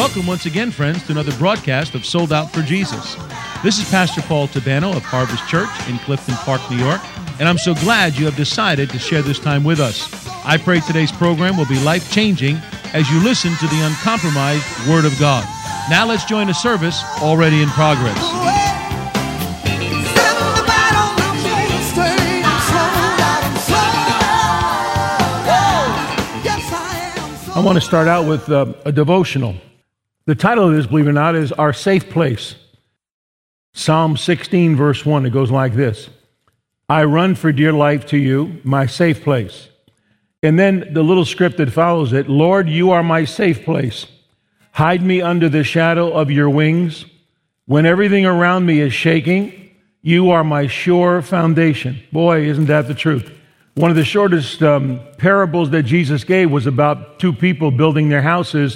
Welcome once again, friends, to another broadcast of Sold Out for Jesus. This is Pastor Paul Tabano of Harvest Church in Clifton Park, New York, and I'm so glad you have decided to share this time with us. I pray today's program will be life-changing as you listen to the uncompromised Word of God. Now let's join the service already in progress. I want to start out with a devotional. The title of this, believe it or not, is Our Safe Place. Psalm 16, verse 1, it goes like this. I run for dear life to you, my safe place. And then the little script that follows it, Lord, you are my safe place. Hide me under the shadow of your wings. When everything around me is shaking, you are my sure foundation. Boy, isn't that the truth? One of the shortest parables that Jesus gave was about two people building their houses,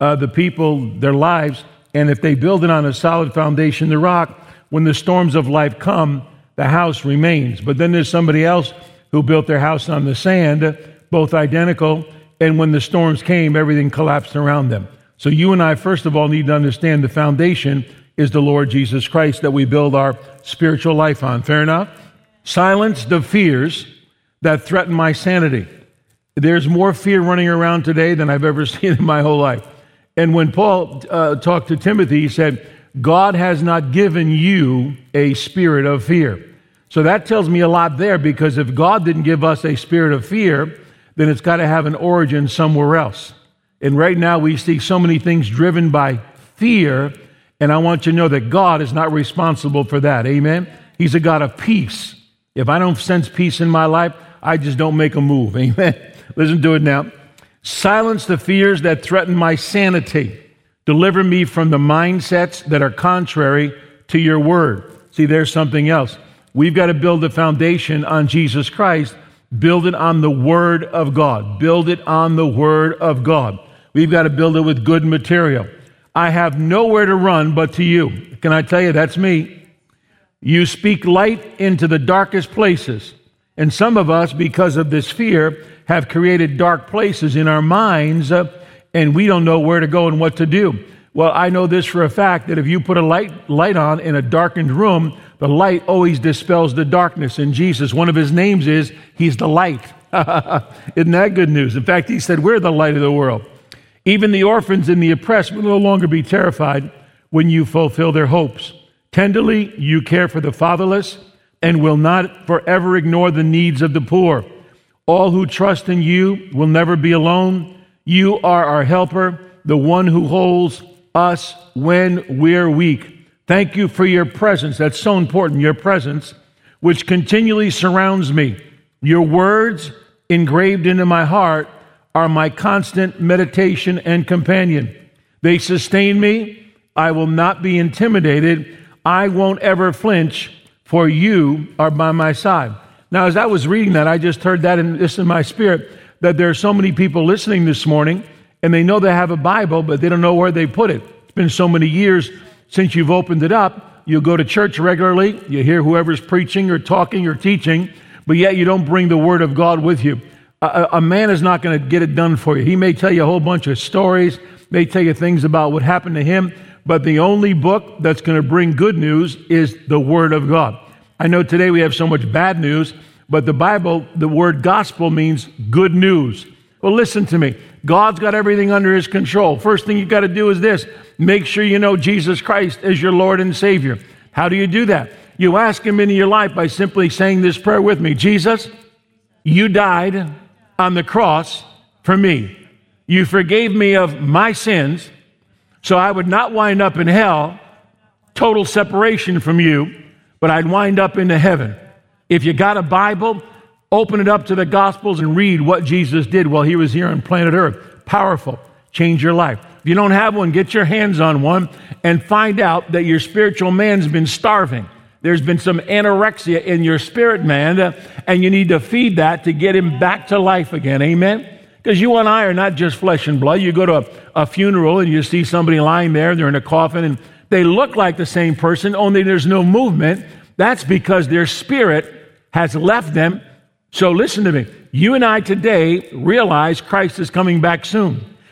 their lives, and if they build it on a solid foundation, the rock, when the storms of life come, the house remains. But then there's somebody else who built their house on the sand, both identical, and when the storms came, everything collapsed around them. So you and I, first of all, need to understand the foundation is the Lord Jesus Christ that we build our spiritual life on. Fair enough? Silence the fears that threaten my sanity. There's more fear running around today than I've ever seen in my whole life. And when Paul talked to Timothy, he said, God has not given you a spirit of fear. So that tells me a lot there, because if God didn't give us a spirit of fear, then it's got to have an origin somewhere else. And right now we see so many things driven by fear, and I want you to know that God is not responsible for that. Amen? He's a God of peace. If I don't sense peace in my life, I just don't make a move. Amen? Listen to it now. Silence the fears that threaten my sanity. Deliver me from the mindsets that are contrary to your word. See, there's something else. We've got to build the foundation on Jesus Christ. Build it on the Word of God. Build it on the Word of God. We've got to build it with good material. I have nowhere to run but to you. Can I tell you, that's me. You speak light into the darkest places. And some of us, because of this fear, have created dark places in our minds, and we don't know where to go and what to do. Well, I know this for a fact, that if you put a light on in a darkened room, the light always dispels the darkness. And Jesus, one of his names is, he's the light. Isn't that good news? In fact, he said, we're the light of the world. Even the orphans and the oppressed will no longer be terrified when you fulfill their hopes. Tenderly, you care for the fatherless and will not forever ignore the needs of the poor. All who trust in you will never be alone. You are our helper, the one who holds us when we're weak. Thank you for your presence. That's so important, your presence, which continually surrounds me. Your words engraved into my heart are my constant meditation and companion. They sustain me. I will not be intimidated. I won't ever flinch, for you are by my side. Now, as I was reading that, I just heard that in my spirit, that there are so many people listening this morning, and they know they have a Bible, but they don't know where they put it. It's been so many years since you've opened it up. You go to church regularly, you hear whoever's preaching or talking or teaching, but yet you don't bring the Word of God with you. A man is not going to get it done for you. He may tell you a whole bunch of stories, may tell you things about what happened to him, but the only book that's going to bring good news is the Word of God. I know today we have so much bad news, but the Bible, the word gospel means good news. Well, listen to me. God's got everything under his control. First thing you've got to do is this. Make sure you know Jesus Christ as your Lord and Savior. How do you do that? You ask him into your life by simply saying this prayer with me. Jesus, you died on the cross for me. You forgave me of my sins, so I would not wind up in hell, total separation from you, but I'd wind up into heaven. If you got a Bible, open it up to the Gospels and read what Jesus did while he was here on planet Earth. Powerful. Change your life. If you don't have one, get your hands on one and find out that your spiritual man's been starving. There's been some anorexia in your spirit man, and you need to feed that to get him back to life again. Amen? Because you and I are not just flesh and blood. You go to a funeral and you see somebody lying there, they're in a coffin, and they look like the same person, only there's no movement. That's because their spirit has left them. So listen to me. You and I today realize Christ is coming back soon.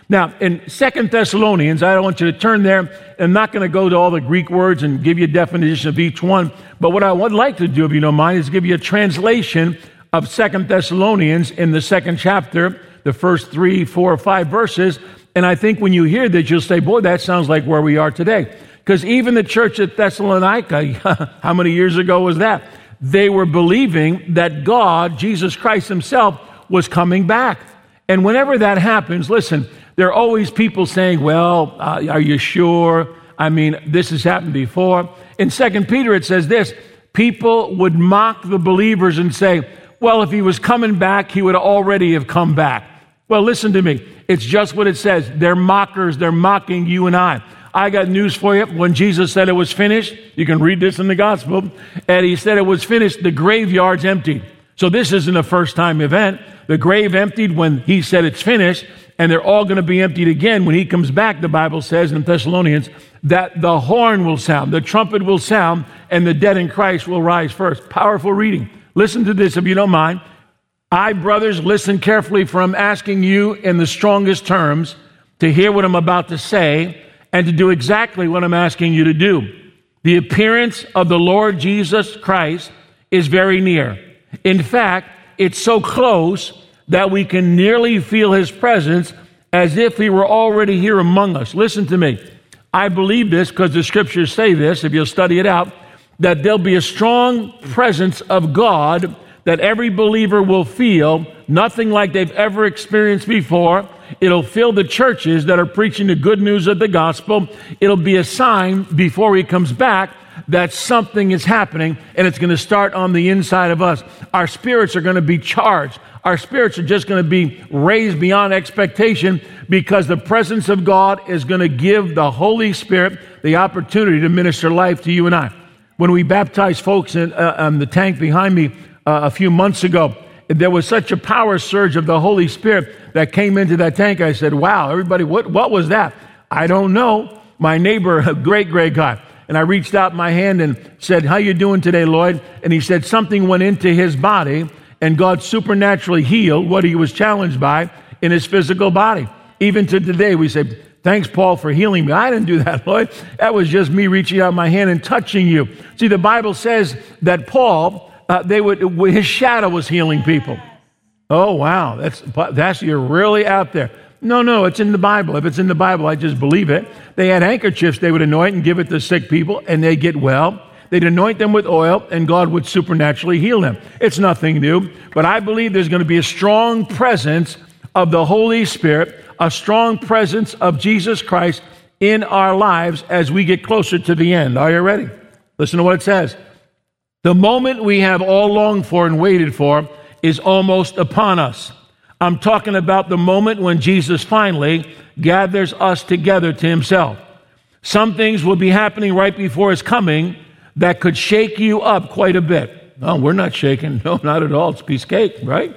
Now, in 2 Thessalonians, I don't want you to turn there. I'm not going to go to all the Greek words and give you a definition of each one. But what I would like to do, if you don't mind, is give you a translation of 2 Thessalonians in the 2nd chapter, the first 3, 4, or 5 verses. And I think when you hear that, you'll say, boy, that sounds like where we are today. Because even the church at Thessalonica, how many years ago was that? They were believing that God, Jesus Christ himself, was coming back. And whenever that happens, listen, there are always people saying, well, are you sure? I mean, this has happened before. In 2 Peter, it says this, people would mock the believers and say, well, if he was coming back, he would already have come back. Well, listen to me. It's just what it says. They're mockers. They're mocking you and I. I got news for you. When Jesus said it was finished, you can read this in the gospel, and he said it was finished, the graveyard's emptied. So this isn't a first-time event. The grave emptied when he said it's finished, and they're all going to be emptied again when he comes back, the Bible says in Thessalonians, that the horn will sound, the trumpet will sound, and the dead in Christ will rise first. Powerful reading. Listen to this if you don't mind. I, brothers, listen carefully, for I'm asking you in the strongest terms to hear what I'm about to say and to do exactly what I'm asking you to do. The appearance of the Lord Jesus Christ is very near. In fact, it's so close that we can nearly feel his presence as if he were already here among us. Listen to me. I believe this because the scriptures say this, if you'll study it out, that there'll be a strong presence of God that every believer will feel, nothing like they've ever experienced before. It'll fill the churches that are preaching the good news of the gospel. It'll be a sign before he comes back that something is happening, and it's going to start on the inside of us. Our spirits are going to be charged. Our spirits are just going to be raised beyond expectation because the presence of God is going to give the Holy Spirit the opportunity to minister life to you and I. When we baptized folks in the tank behind me a few months ago, there was such a power surge of the Holy Spirit that came into that tank. I said, wow, everybody, what was that? I don't know. My neighbor, a great guy. And I reached out my hand and said, how you doing today, Lloyd? And he said something went into his body and God supernaturally healed what he was challenged by in his physical body. Even to today, we say, thanks, Paul, for healing me. I didn't do that, Lloyd. That was just me reaching out my hand and touching you. See, the Bible says that Paul, his shadow was healing people. Oh, wow. That's you're really out there. No, it's in the Bible. If it's in the Bible, I just believe it. They had handkerchiefs they would anoint and give it to sick people, and they'd get well. They'd anoint them with oil, and God would supernaturally heal them. It's nothing new, but I believe there's going to be a strong presence of the Holy Spirit, a strong presence of Jesus Christ in our lives as we get closer to the end. Are you ready? Listen to what it says. The moment we have all longed for and waited for is almost upon us. I'm talking about the moment when Jesus finally gathers us together to himself. Some things will be happening right before his coming that could shake you up quite a bit. No, we're not shaking. No, not at all. It's a piece of cake, right?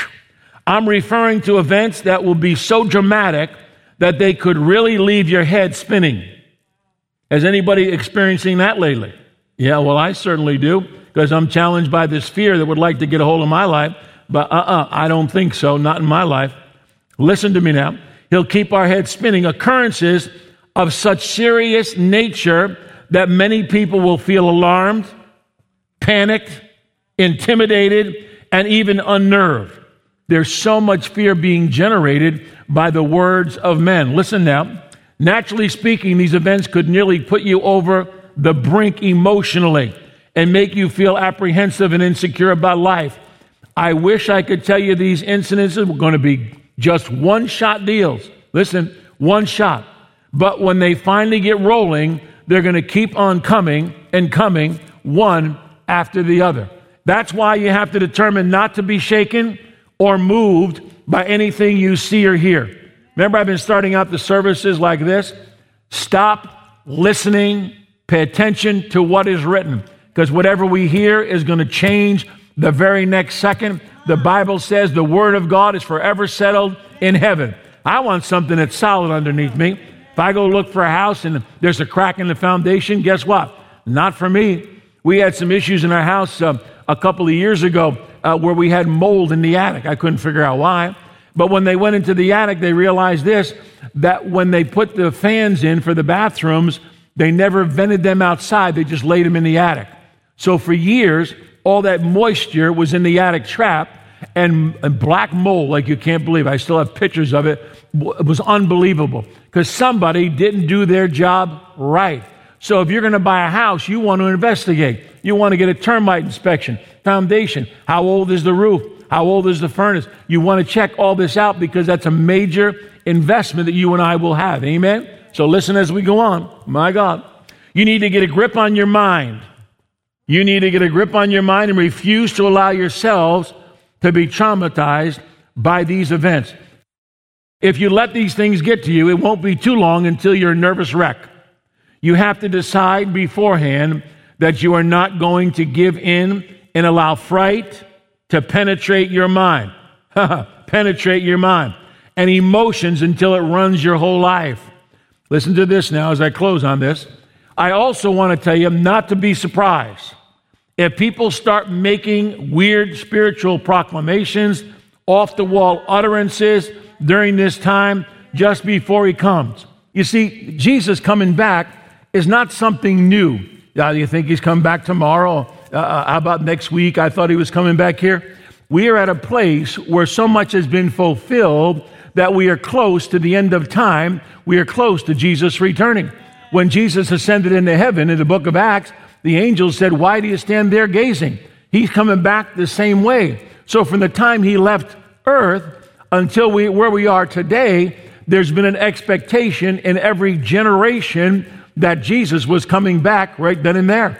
I'm referring to events that will be so dramatic that they could really leave your head spinning. Has anybody experiencing that lately? Yeah, well, I certainly do, because I'm challenged by this fear that would like to get a hold of my life. But I don't think so, not in my life. Listen to me now. He'll keep our heads spinning. Occurrences of such serious nature that many people will feel alarmed, panicked, intimidated, and even unnerved. There's so much fear being generated by the words of men. Listen now. Naturally speaking, these events could nearly put you over the brink emotionally and make you feel apprehensive and insecure about life. I wish I could tell you these incidences were going to be just one-shot deals. Listen, one shot. But when they finally get rolling, they're going to keep on coming and coming, one after the other. That's why you have to determine not to be shaken or moved by anything you see or hear. Remember, I've been starting out the services like this. Stop listening. Pay attention to what is written, because whatever we hear is going to change the very next second. The Bible says the Word of God is forever settled in heaven. I want something that's solid underneath me. If I go look for a house and there's a crack in the foundation, guess what? Not for me. We had some issues in our house a couple of years ago where we had mold in the attic. I couldn't figure out why. But when they went into the attic, they realized this, that when they put the fans in for the bathrooms, they never vented them outside. They just laid them in the attic. So for years, all that moisture was in the attic trap, and black mold, like you can't believe. I still have pictures of it. It was unbelievable because somebody didn't do their job right. So if you're going to buy a house, you want to investigate. You want to get a termite inspection, foundation. How old is the roof? How old is the furnace? You want to check all this out because that's a major investment that you and I will have. Amen? So listen as we go on. My God. You need to get a grip on your mind. You need to get a grip on your mind and refuse to allow yourselves to be traumatized by these events. If you let these things get to you, it won't be too long until you're a nervous wreck. You have to decide beforehand that you are not going to give in and allow fright to penetrate your mind. Penetrate your mind. And emotions until it runs your whole life. Listen to this now as I close on this. I also want to tell you not to be surprised if people start making weird spiritual proclamations, off-the-wall utterances during this time just before he comes. You see, Jesus coming back is not something new. You think he's coming back tomorrow? How about next week? I thought he was coming back here. We are at a place where so much has been fulfilled that we are close to the end of time. We are close to Jesus returning. When Jesus ascended into heaven in the book of Acts, the angels said, "Why do you stand there gazing?" He's coming back the same way. So from the time he left earth until where we are today, there's been an expectation in every generation that Jesus was coming back right then and there.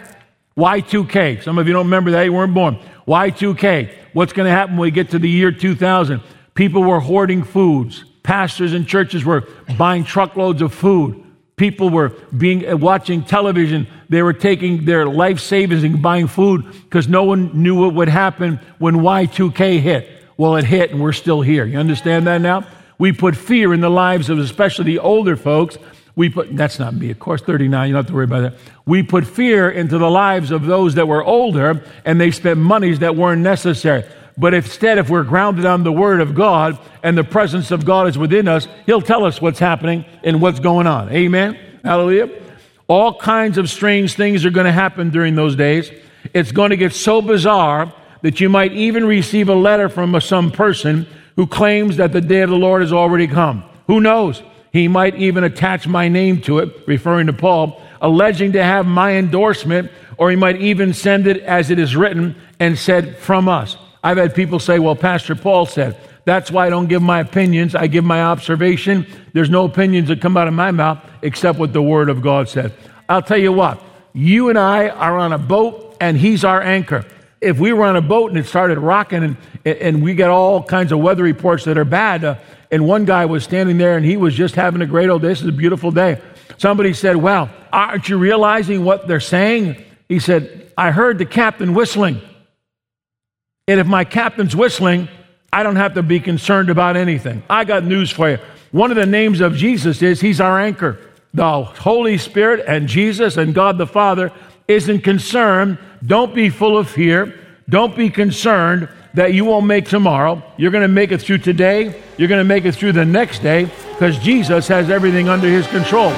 Y2K. Some of you don't remember that. You weren't born. Y2K. What's going to happen when we get to the year 2000? People were hoarding foods. Pastors and churches were buying truckloads of food. People were watching television. They were taking their life savings and buying food because no one knew what would happen when Y2K hit. Well, it hit and we're still here. You understand that now? We put fear in the lives of especially the older folks. That's not me, of course, 39, you don't have to worry about that. We put fear into the lives of those that were older, and they spent monies that weren't necessary. But instead, if we're grounded on the Word of God and the presence of God is within us, He'll tell us what's happening and what's going on. Amen? Hallelujah. All kinds of strange things are going to happen during those days. It's going to get so bizarre that you might even receive a letter from some person who claims that the day of the Lord has already come. Who knows? He might even attach my name to it, referring to Paul, alleging to have my endorsement, or he might even send it as it is written and said, "From us." I've had people say, "Well, Pastor Paul said." That's why I don't give my opinions. I give my observation. There's no opinions that come out of my mouth except what the Word of God said. I'll tell you what, you and I are on a boat and He's our anchor. If we were on a boat and it started rocking and we get all kinds of weather reports that are bad, and one guy was standing there and he was just having a great old day. This is a beautiful day. Somebody said, "Well, aren't you realizing what they're saying?" He said, "I heard the captain whistling. And if my captain's whistling, I don't have to be concerned about anything." I got news for you. One of the names of Jesus is He's our anchor. The Holy Spirit and Jesus and God the Father isn't concerned. Don't be full of fear. Don't be concerned that you won't make tomorrow. You're going to make it through today. You're going to make it through the next day because Jesus has everything under His control.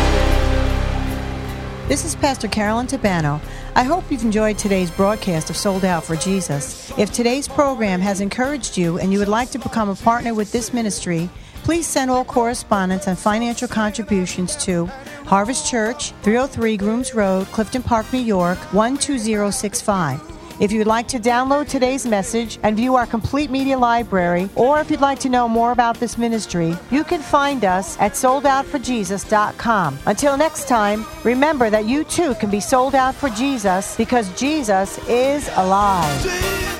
This is Pastor Carolyn Tabano. I hope you've enjoyed today's broadcast of Sold Out for Jesus. If today's program has encouraged you and you would like to become a partner with this ministry, please send all correspondence and financial contributions to Harvest Church, 303 Grooms Road, Clifton Park, New York, 12065. If you'd like to download today's message and view our complete media library, or if you'd like to know more about this ministry, you can find us at soldoutforjesus.com. Until next time, remember that you too can be sold out for Jesus because Jesus is alive.